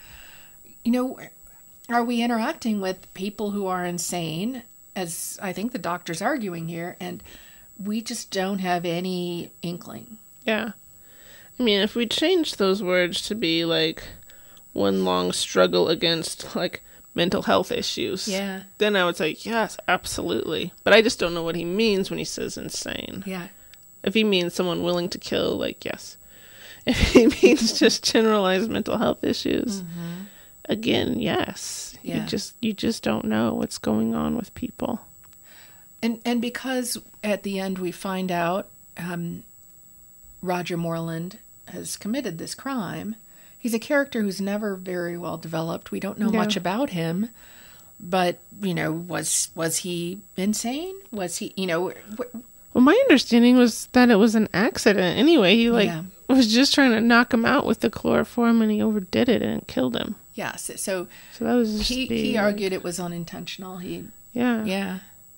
are we interacting with people who are insane, as I think the doctor's arguing here, and we just don't have any inkling? Yeah. I mean, if we change those words to be like one long struggle against like mental health issues. Yeah. Then I would say, yes, absolutely. But I just don't know what he means when he says insane. Yeah. If he means someone willing to kill, like, yes. If he means just generalized mental health issues, again, yes. Yeah. You just don't know what's going on with people. And because at the end we find out Roger Moreland has committed this crime, he's a character who's never very well developed. We don't know much about him, but, was he insane? Was he, Well, my understanding was that it was an accident. Anyway, he was just trying to knock him out with the chloroform and he overdid it and killed him. Yes. So that was just he argued it was unintentional. Yeah.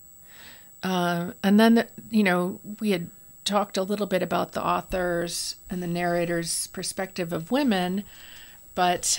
And then, we had talked a little bit about the authors and the narrator's perspective of women. But,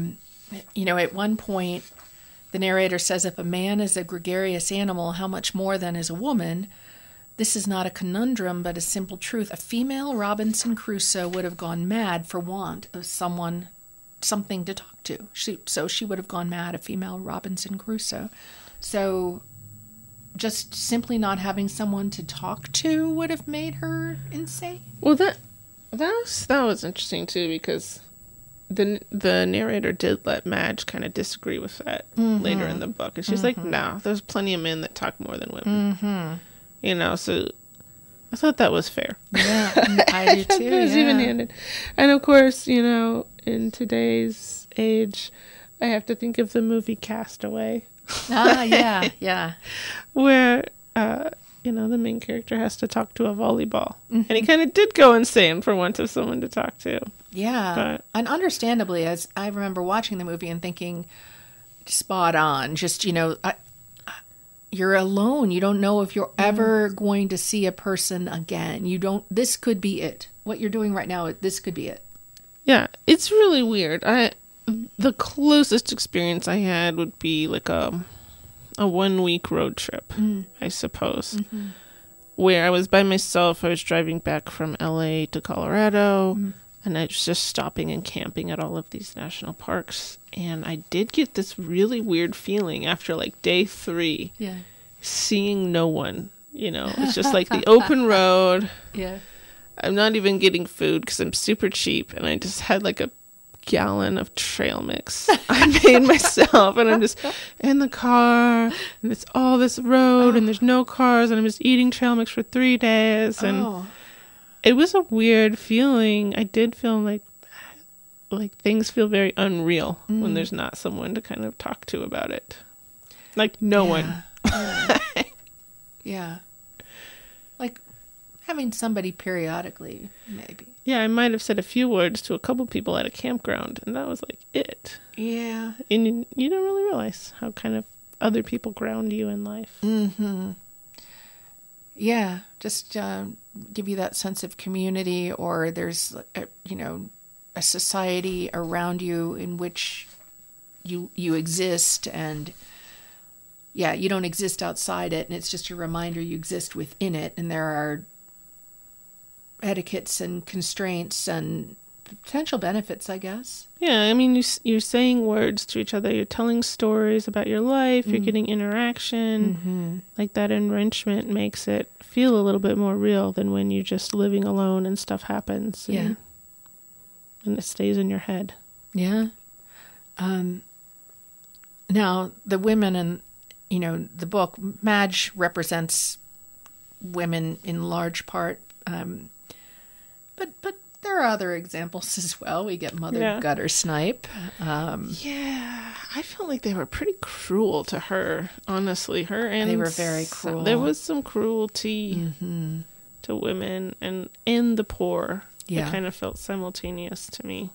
at one point, the narrator says, if a man is a gregarious animal, how much more then is a woman? This is not a conundrum, but a simple truth. A female Robinson Crusoe would have gone mad for want of something to talk to. So she would have gone mad, a female Robinson Crusoe. So just simply not having someone to talk to would have made her insane. Well, that was interesting too, because the narrator did let Madge kind of disagree with that later in the book, and she's like, "No, there's plenty of men that talk more than women." So I thought that was fair. Yeah, I do too. It was even-handed, and of course, in today's age, I have to think of the movie Castaway. Yeah. Where, the main character has to talk to a volleyball. And he kind of did go insane for want of someone to talk to. Yeah. And understandably, as I remember watching the movie and thinking, spot on. Just, you're alone. You don't know if you're ever going to see a person again. This could be it. What you're doing right now, this could be it. Yeah. It's really weird. The closest experience I had would be like a 1-week road trip, I suppose, where I was by myself. I was driving back from LA to Colorado, and I was just stopping and camping at all of these national parks. And I did get this really weird feeling after like day 3, seeing no one. It's just like the open road. Yeah. I'm not even getting food because I'm super cheap, and I just had like a gallon of trail mix I made myself, and I'm just in the car, and it's all this road, and there's no cars, and I'm just eating trail mix for 3 days, and it was a weird feeling. I did feel like things feel very unreal when there's not someone to kind of talk to about it, like no one. Yeah. Like having somebody periodically, maybe. Yeah, I might have said a few words to a couple people at a campground, and that was like it. Yeah. And you don't really realize how kind of other people ground you in life. Yeah, just give you that sense of community, or there's, a society around you in which you exist, and you don't exist outside it, and it's just a reminder you exist within it, and there are etiquettes and constraints and potential benefits, I guess. Yeah, I mean, you're saying words to each other. You're telling stories about your life. You're getting interaction. Like that enrichment makes it feel a little bit more real than when you're just living alone and stuff happens. And it stays in your head. Yeah. Now, the women in, the book, Madge represents women in large part. But there are other examples as well. We get Mother Guttersnipe. I felt like they were pretty cruel to her, honestly. They were very cruel. There was some cruelty to women and the poor. It kind of felt simultaneous to me.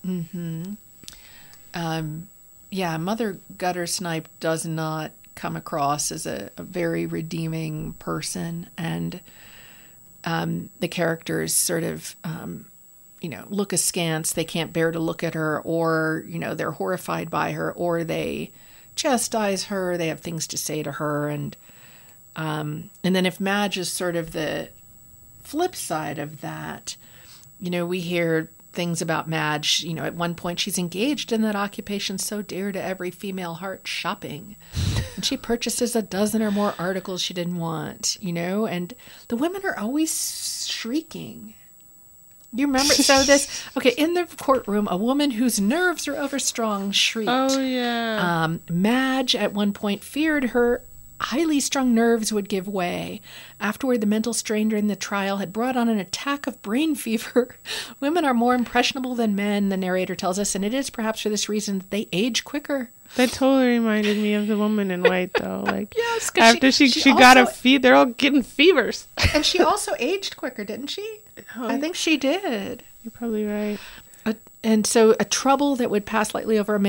Mother Guttersnipe does not come across as a very redeeming person, and the characters sort of, look askance. They can't bear to look at her, or, they're horrified by her, or they chastise her. They have things to say to her. And then if Madge is sort of the flip side of that, we hear things about Madge. At one point she's engaged in that occupation so dear to every female heart, shopping. And she purchases a dozen or more articles she didn't want, and the women are always shrieking. You remember? In the courtroom, a woman whose nerves are overstrung shrieked. Oh, yeah. Madge at one point feared her highly strung nerves would give way. Afterward, the mental strain during the trial had brought on an attack of brain fever. Women are more impressionable than men, the narrator tells us, and it is perhaps for this reason that they age quicker. That totally reminded me of the woman in white, though. Like, yes, after she got a fever, they're all getting fevers. And she also aged quicker, didn't she? I think she did. You're probably right. And so a trouble that would pass lightly over a man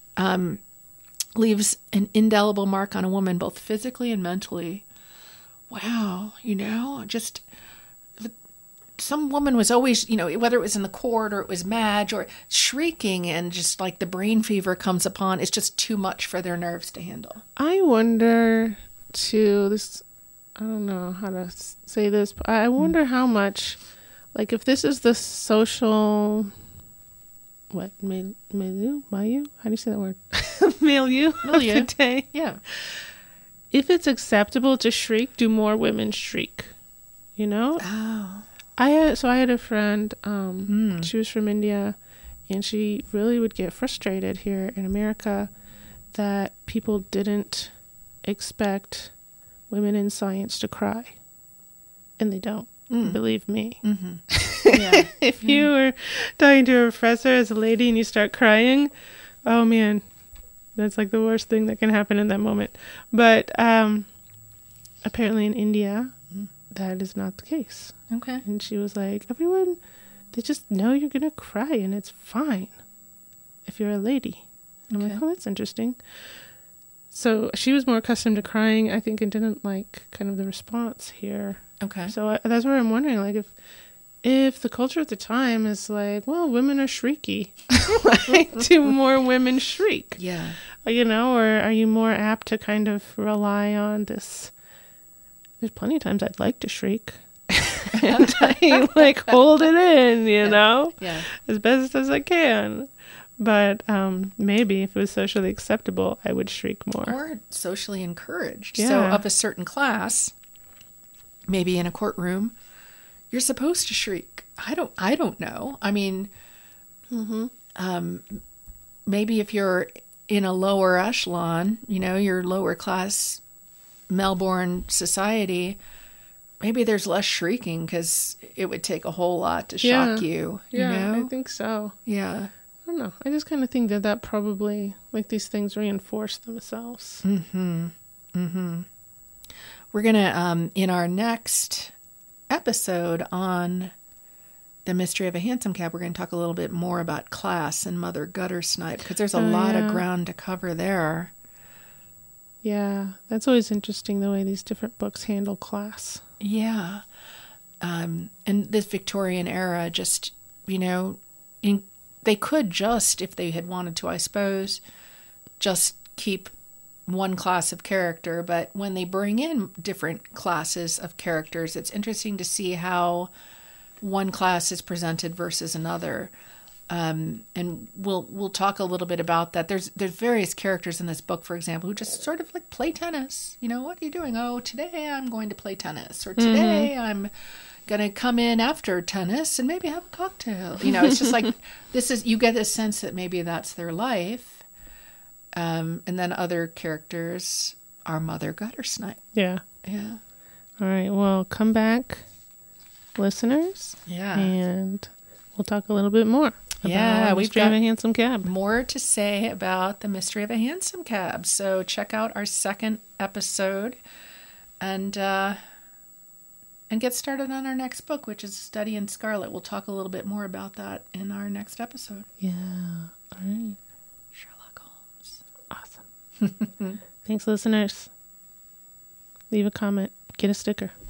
leaves an indelible mark on a woman, both physically and mentally. Wow, just some woman was always, whether it was in the court or it was Madge or shrieking, and just like the brain fever comes upon, it's just too much for their nerves to handle. I wonder, too, I don't know how to say this, but I wonder how much, like, if this is the social, milieu? How do you say that word? Milieu of today. Yeah. If it's acceptable to shriek, do more women shriek? Oh. I had a friend, she was from India, and she really would get frustrated here in America that people didn't expect women in science to cry. And they don't, believe me. Mm-hmm. Yeah. If you were talking to a professor as a lady and you start crying, oh man, that's like the worst thing that can happen in that moment. But apparently in India, that is not the case. Okay. And she was like, everyone, they just know you're going to cry and it's fine if you're a lady. And I'm like, oh, that's interesting. So she was more accustomed to crying, I think, and didn't like kind of the response here. Okay. So that's where I'm wondering, like, if the culture at the time is like, well, women are shrieky, like, do more women shriek? Yeah. Or are you more apt to kind of rely on this? There's plenty of times I'd like to shriek. And I like hold it in, Yeah. as best as I can. But maybe if it was socially acceptable, I would shriek more. Or socially encouraged. Yeah. So of a certain class, maybe in a courtroom, you're supposed to shriek. I don't know. I mean, maybe if you're in a lower echelon, your lower class Melbourne society, maybe there's less shrieking because it would take a whole lot to shock you. Yeah, I think so. Yeah. I don't know. I just kind of think that probably, like, these things reinforce themselves. Mm-hmm. Mm-hmm. We're going to, in our next episode on The Mystery of a Hansom Cab, we're going to talk a little bit more about class and Mother Guttersnipe, because there's a lot of ground to cover there. Yeah, that's always interesting, the way these different books handle class. Yeah. And this Victorian era, just, they could just, if they had wanted to, I suppose, just keep one class of character. But when they bring in different classes of characters, it's interesting to see how one class is presented versus another. And we'll talk a little bit about that. There's various characters in this book, for example, who just sort of like play tennis. What are you doing? Oh, today I'm going to play tennis, or today I'm going to come in after tennis and maybe have a cocktail. It's just like you get a sense that maybe that's their life. And then other characters are Mother Guttersnipe. Yeah. Yeah. All right. Well, come back, listeners. Yeah. And we'll talk a little bit more. We've got a Hansom Cab. More to say about The Mystery of a Hansom Cab. So check out our second episode and get started on our next book, which is Study in Scarlet. We'll talk a little bit more about that in our next episode. Yeah. All right. Sherlock Holmes. Awesome. Thanks, listeners. Leave a comment. Get a sticker.